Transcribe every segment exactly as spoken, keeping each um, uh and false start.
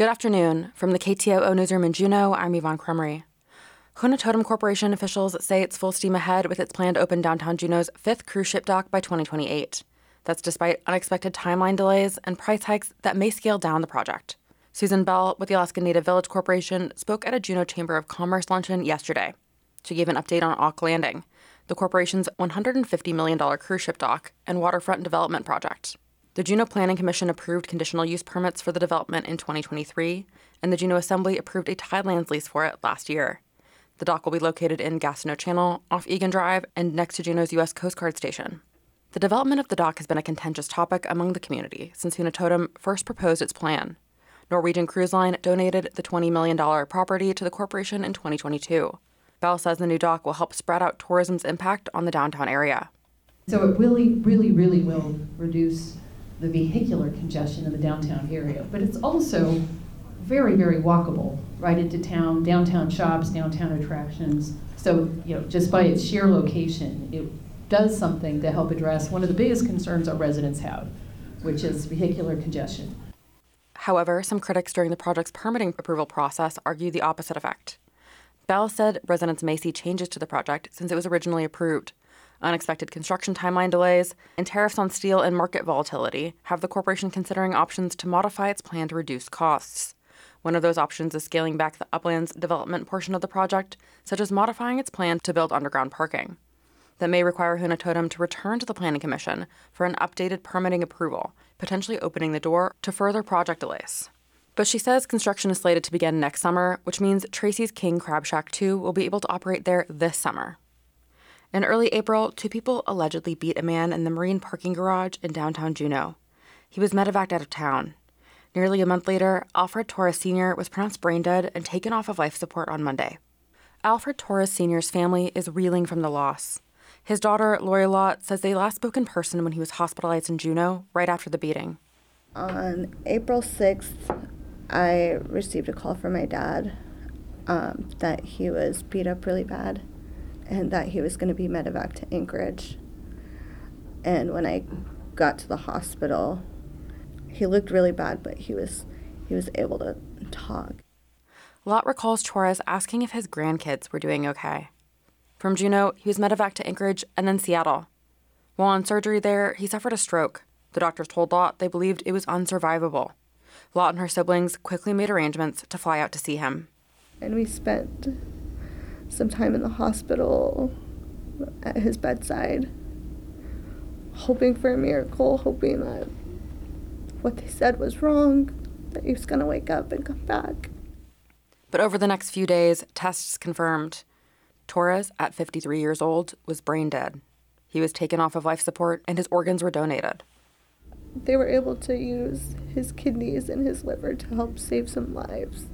Good afternoon. From the K T O O Newsroom in Juneau, I'm Yvonne Cremery. Huna Totem Corporation officials say it's full steam ahead with its plan to open downtown Juneau's fifth cruise ship dock by twenty twenty-eight. That's despite unexpected timeline delays and price hikes that may scale down the project. Susan Bell with the Alaska Native Village Corporation spoke at a Juneau Chamber of Commerce luncheon yesterday. She gave an update on Auk Landing, the corporation's one hundred fifty million dollars cruise ship dock and waterfront development project. The Juneau Planning Commission approved conditional use permits for the development in twenty twenty-three, and the Juneau Assembly approved a Tidelands lease for it last year. The dock will be located in Gastineau Channel, off Egan Drive, and next to Juneau's U S Coast Guard Station. The development of the dock has been a contentious topic among the community since Huna Totem first proposed its plan. Norwegian Cruise Line donated the twenty million dollars property to the corporation in twenty twenty-two. Bell says the new dock will help spread out tourism's impact on the downtown area. So it really, really, really will reduce the vehicular congestion in the downtown area, but it's also very, very walkable right into town, downtown shops, downtown attractions. So, you know, just by its sheer location, it does something to help address one of the biggest concerns our residents have, which is vehicular congestion. However, some critics during the project's permitting approval process argue the opposite effect. Bell said residents may see changes to the project since it was originally approved. Unexpected construction timeline delays and tariffs on steel and market volatility have the corporation considering options to modify its plan to reduce costs. One of those options is scaling back the uplands development portion of the project, such as modifying its plan to build underground parking. That may require Huna Totem to return to the Planning Commission for an updated permitting approval, potentially opening the door to further project delays. But she says construction is slated to begin next summer, which means Tracy's King Crab Shack two will be able to operate there this summer. In early April, two people allegedly beat a man in the marine parking garage in downtown Juneau. He was medevaced out of town. Nearly a month later, Alfred Torres Senior was pronounced brain dead and taken off of life support on Monday. Alfred Torres Senior's family is reeling from the loss. His daughter, Lori Lott, says they last spoke in person when he was hospitalized in Juneau right after the beating. On April sixth, I received a call from my dad um, that he was beat up really bad and that he was going to be medevaced to Anchorage. And when I got to the hospital, he looked really bad, but he was he was able to talk. Lott recalls Torres asking if his grandkids were doing okay. From Juneau, he was medevaced to Anchorage and then Seattle. While on surgery there, he suffered a stroke. The doctors told Lott they believed it was unsurvivable. Lott and her siblings quickly made arrangements to fly out to see him. And we spent some time in the hospital at his bedside, hoping for a miracle, hoping that what they said was wrong, that he was going to wake up and come back. But over the next few days, tests confirmed Torres, at fifty-three years old, was brain dead. He was taken off of life support and his organs were donated. They were able to use his kidneys and his liver to help save some lives,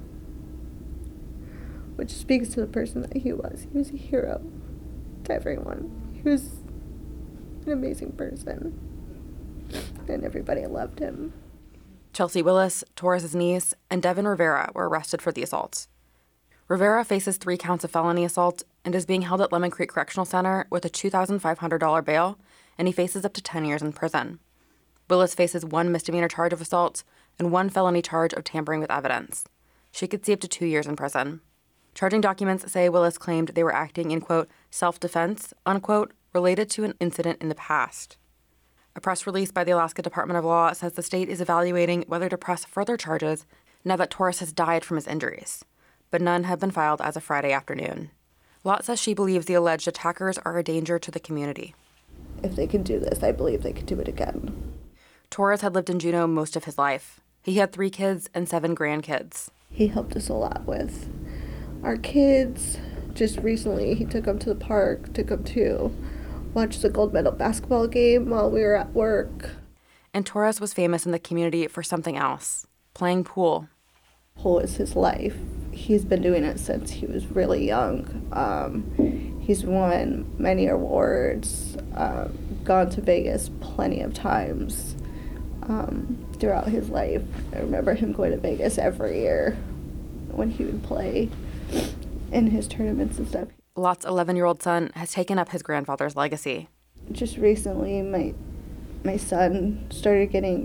which speaks to the person that he was. He was a hero to everyone. He was an amazing person, and everybody loved him. Chelsea Willis, Torres' niece, and Devin Rivera were arrested for the assaults. Rivera faces three counts of felony assault and is being held at Lemon Creek Correctional Center with a two thousand five hundred dollars bail, and he faces up to ten years in prison. Willis faces one misdemeanor charge of assault and one felony charge of tampering with evidence. She could see up to two years in prison. Charging documents say Willis claimed they were acting in, quote, self-defense, unquote, related to an incident in the past. A press release by the Alaska Department of Law says the state is evaluating whether to press further charges now that Torres has died from his injuries, but none have been filed as of Friday afternoon. Lott says she believes the alleged attackers are a danger to the community. If they can do this, I believe they could do it again. Torres had lived in Juneau most of his life. He had three kids and seven grandkids. He helped us a lot with our kids. Just recently, he took them to the park, took them to watch the gold medal basketball game while we were at work. And Torres was famous in the community for something else, playing pool. Pool is his life. He's been doing it since he was really young. Um, he's won many awards, um, gone to Vegas plenty of times um, throughout his life. I remember him going to Vegas every year when he would play in his tournaments and stuff. Lott's eleven-year-old son has taken up his grandfather's legacy. Just recently, my my son started getting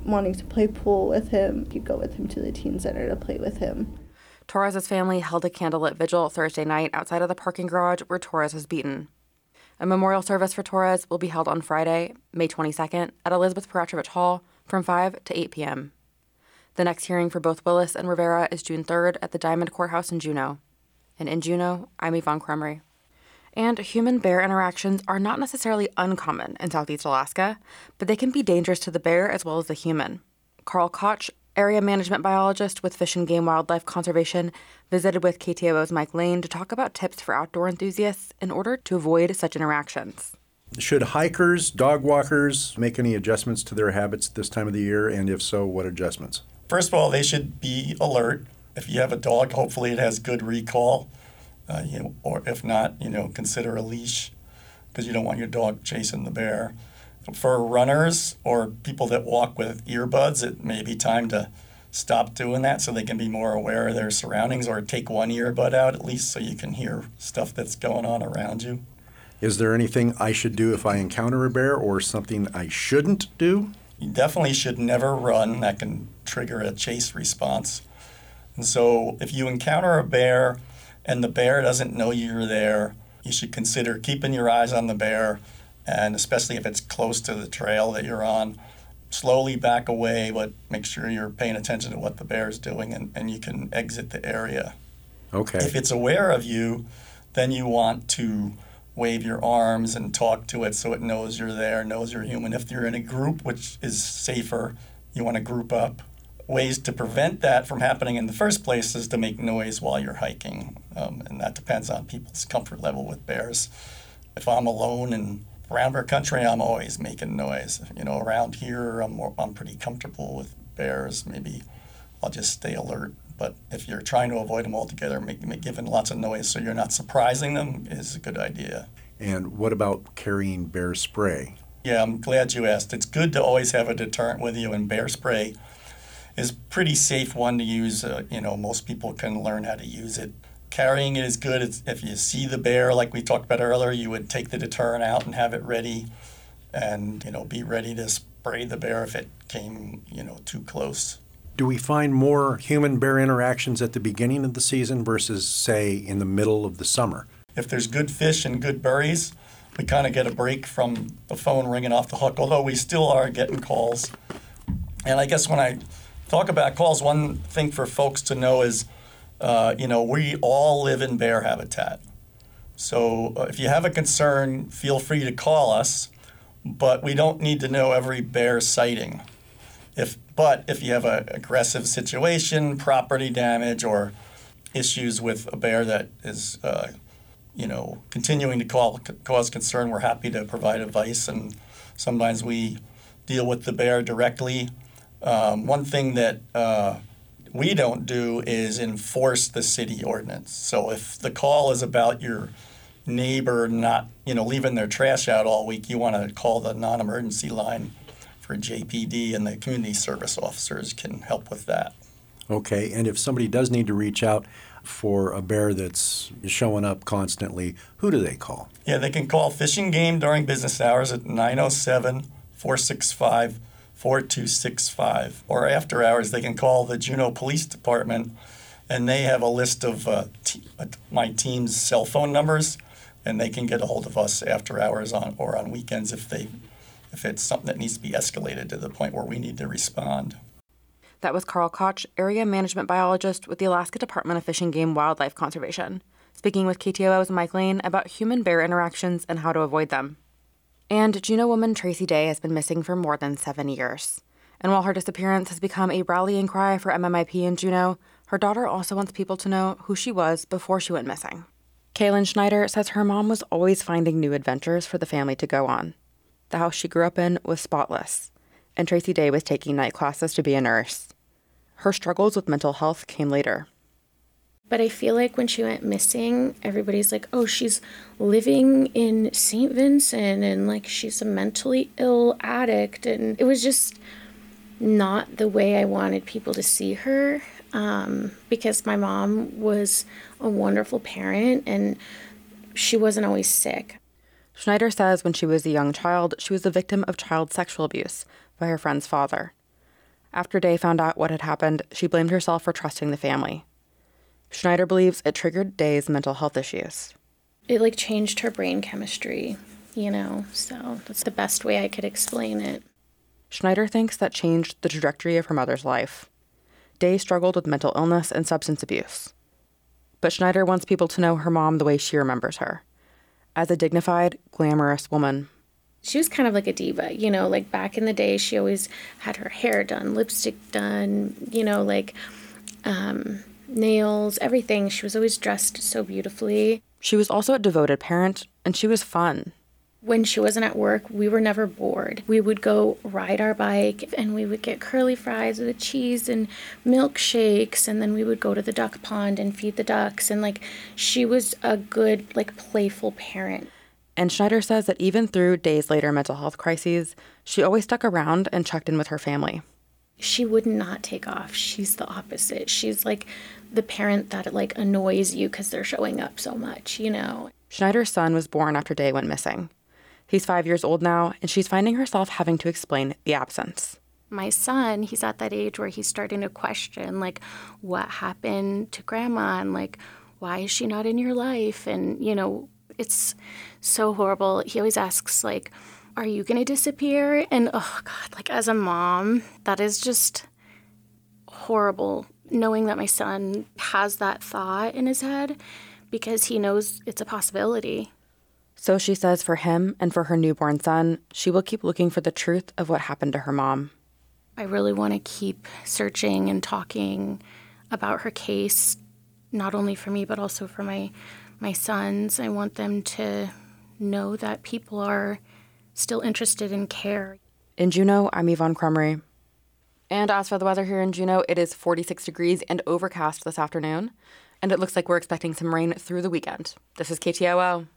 wanting to play pool with him, he'd go with him to the teen center to play with him. Torres's family held a candlelit vigil Thursday night outside of the parking garage where Torres was beaten. A memorial service for Torres will be held on Friday, May twenty-second, at Elizabeth Peratrovich Hall from five to eight p.m. The next hearing for both Willis and Rivera is June third at the Diamond Courthouse in Juneau. And in Juneau, I'm Yvonne Krumry. And human-bear interactions are not necessarily uncommon in Southeast Alaska, but they can be dangerous to the bear as well as the human. Carl Koch, area management biologist with Fish and Game Wildlife Conservation, visited with K T O O's Mike Lane to talk about tips for outdoor enthusiasts in order to avoid such interactions. Should hikers, dog walkers make any adjustments to their habits this time of the year? And if so, what adjustments? First of all, they should be alert. If you have a dog, hopefully it has good recall. Uh, you know, or if not, you know, consider a leash because you don't want your dog chasing the bear. For runners or people that walk with earbuds, it may be time to stop doing that so they can be more aware of their surroundings, or take one earbud out at least so you can hear stuff that's going on around you. Is there anything I should do if I encounter a bear or something I shouldn't do? You definitely should never run. That can trigger a chase response. And so if you encounter a bear and the bear doesn't know you're there, you should consider keeping your eyes on the bear, and especially if it's close to the trail that you're on, slowly back away, but make sure you're paying attention to what the bear is doing, and, and you can exit the area. Okay. If it's aware of you, then you want to wave your arms and talk to it so it knows you're there, knows you're human. If you're in a group, which is safer, you want to group up. Ways to prevent that from happening in the first place is to make noise while you're hiking, um, and that depends on people's comfort level with bears. If I'm alone and around our country, I'm always making noise. You know, around here, I'm more, I'm pretty comfortable with bears. Maybe I'll just stay alert. But if you're trying to avoid them altogether, make, make, giving lots of noise so you're not surprising them is a good idea. And what about carrying bear spray? Yeah, I'm glad you asked. It's good to always have a deterrent with you, and bear spray is pretty safe one to use. Uh, you know, most people can learn how to use it. Carrying it is good. It's, if you see the bear, like we talked about earlier, you would take the deterrent out and have it ready, and you know, be ready to spray the bear if it came, you know, too close. Do we find more human-bear interactions at the beginning of the season versus, say, in the middle of the summer? If there's good fish and good berries, we kind of get a break from the phone ringing off the hook, although we still are getting calls. And I guess when I talk about calls, one thing for folks to know is, uh, you know, we all live in bear habitat. So uh, if you have a concern, feel free to call us, but we don't need to know every bear sighting. If, but if you have an aggressive situation, property damage, or issues with a bear that is, uh, you know, continuing to call, cause concern, we're happy to provide advice, and sometimes we deal with the bear directly. Um, one thing that uh, we don't do is enforce the city ordinance. So if the call is about your neighbor not, you know, leaving their trash out all week, you want to call the non-emergency line for J P D, and the community service officers can help with that. Okay, and if somebody does need to reach out for a bear that's showing up constantly, who do they call? Yeah, they can call Fish and Game during business hours at nine oh seven, four six five, four two six five. Or after hours, they can call the Juneau Police Department, and they have a list of uh, t- my team's cell phone numbers, and they can get a hold of us after hours on or on weekends if they if it's something that needs to be escalated to the point where we need to respond. That was Carl Koch, area management biologist with the Alaska Department of Fish and Game Wildlife Conservation, speaking with K T O O's Mike Lane about human-bear interactions and how to avoid them. And Juneau woman Tracy Day has been missing for more than seven years. And while her disappearance has become a rallying cry for M M I P in Juneau, her daughter also wants people to know who she was before she went missing. Kaylin Schneider says her mom was always finding new adventures for the family to go on. The house she grew up in was spotless, and Tracy Day was taking night classes to be a nurse. Her struggles with mental health came later. But I feel like when she went missing, everybody's like, oh, she's living in Saint Vincent, and like she's a mentally ill addict. And it was just not the way I wanted people to see her, um, because my mom was a wonderful parent and she wasn't always sick. Schneider says when she was a young child, she was the victim of child sexual abuse by her friend's father. After Day found out what had happened, she blamed herself for trusting the family. Schneider believes it triggered Day's mental health issues. It like changed her brain chemistry, you know, so that's the best way I could explain it. Schneider thinks that changed the trajectory of her mother's life. Day struggled with mental illness and substance abuse. But Schneider wants people to know her mom the way she remembers her, as a dignified, glamorous woman. She was kind of like a diva, you know, like back in the day, she always had her hair done, lipstick done, you know, like um, nails, everything. She was always dressed so beautifully. She was also a devoted parent, and she was fun. When she wasn't at work, we were never bored. We would go ride our bike, and we would get curly fries with cheese and milkshakes, and then we would go to the duck pond and feed the ducks. And, like, she was a good, like, playful parent. And Schneider says that even through Day's later mental health crises, she always stuck around and checked in with her family. She would not take off. She's the opposite. She's like the parent that like annoys you because they're showing up so much, you know. Schneider's son was born after Day went missing. He's five years old now, and she's finding herself having to explain the absence. My son, he's at that age where he's starting to question, like, what happened to grandma? And, like, why is she not in your life? And, you know, it's so horrible. He always asks, like, are you going to disappear? And, oh, God, like, as a mom, that is just horrible, knowing that my son has that thought in his head because he knows it's a possibility. So she says for him and for her newborn son, she will keep looking for the truth of what happened to her mom. I really want to keep searching and talking about her case, not only for me, but also for my, my sons. I want them to know that people are still interested in care. In Juneau, I'm Yvonne Crumry. And as for the weather here in Juneau, it is forty-six degrees and overcast this afternoon, and it looks like we're expecting some rain through the weekend. This is K T O O.